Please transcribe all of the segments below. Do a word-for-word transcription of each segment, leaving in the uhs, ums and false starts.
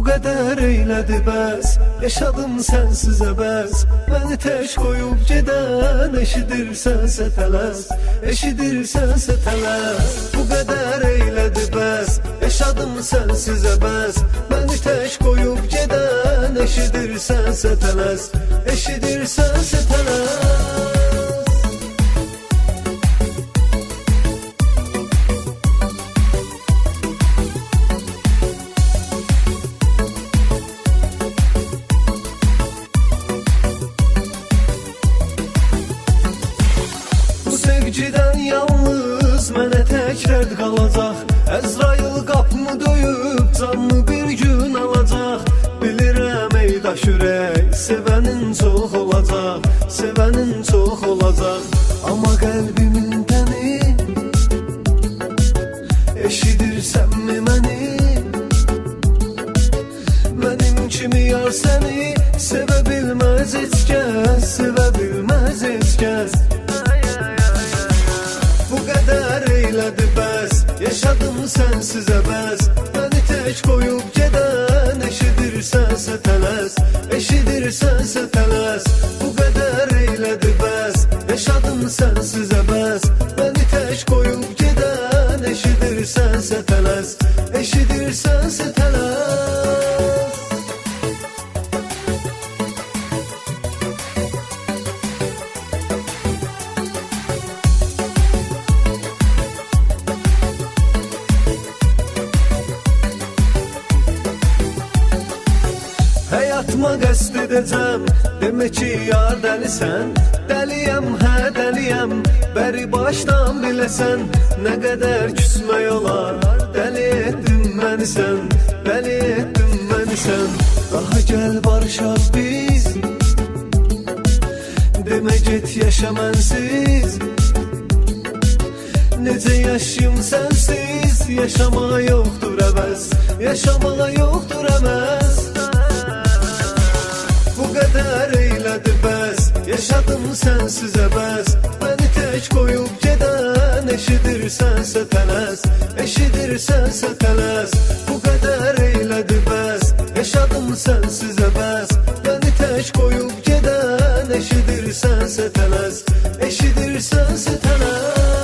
qədər eylədi bəs, yaşadım sənsiz əbəs. Məni tək qoyub gedən, eşidirsənsə tələs, eşidirsənsə tələs. Bu qədər eylədi bəs, yaşadım sənsiz əbəs. Məni tək qoyub gedən, eşidirsənsə tələs, eşidirsənsə tələs. Sevgidən yalnız mənə tək rədd qalacaq. Əzrail qapımı döyüb canımı bir gün alacaq. Bilirəm ey daş ürək, sevənin çox olacaq, sevənin çox olacaq. Amma qəlbimin təni, eşidirsənmi məni? Mənim kimi yar səni sevə bilməz heç kəs, sevə bilməz heç kəs. Eylədi bəs, yaşadım sənsiz əbəs. Məni tək qoyub gedən, eşidirsənsə tələs, eşidirsənsə tələs. Bu qədər eylədi bəs, yaşadım sənsiz əbəs. Məni tək qoyub gedən, eşidirsənsə tələs, eşidirsənsə tələs. Həyatıma qəsd edəcəm, demək ki yar dəlisən. Dəliyəm, hə dəliyəm, bəri başdan biləsən. Nə qədər küsmək olar, dəli etdin məni sən, dəli etdin məni sən. Daha gəl barışaq biz, demə get yaşa mənsiz. Necə yaşayım sənsiz, yaşamağa yoxdur əvəz, yaşamağa yoxdur əvəz. Bu qədər eylədi bəs, yaşadım sənsiz əbəs. Məni tək qoyub gedən, eşidirsənsə tələs, eşidirsənsə tələs. Bu qədər eylədi bəs, yaşadım sənsiz əbəs. Məni tək qoyub gedən, eşidirsənsə tələs, eşidirsənsə tələs.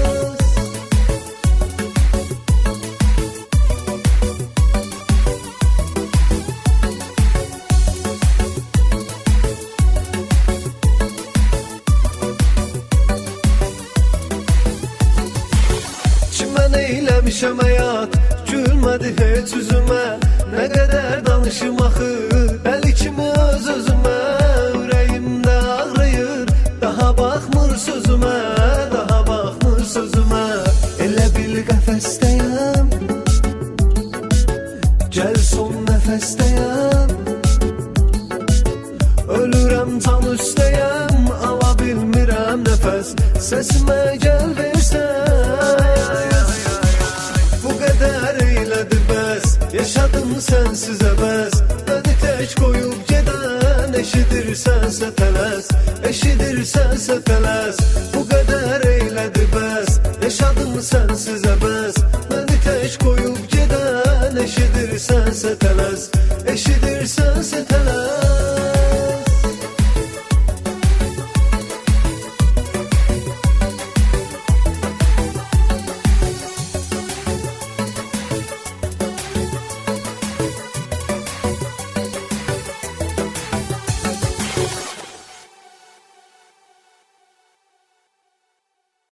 Eyləmişəm həyat, gülmədi heç üzümə. Nə qədər danışım axı, dəli kimi öz özümə. Ürəyimdə ağrıyır, daha baxmır sözümə, daha baxmır sözümə. Elə bil qəfəsdəyəm, gəl son nəfəsdəyəm. Ölürəm can üstəyəm, ala bilmirəm nəfəs. Səsimə gəl versən. Yaşadım sənsiz əbəs, məni tək qoyub gedən, eşidirsənsə tələs, eşidirsənsə tələs. Bu qədər eylədi bəs, yaşadım sənsiz əbəs. Məni tək qoyub gedən, eşidirsənsə tələs, eşidirsənsə tələs.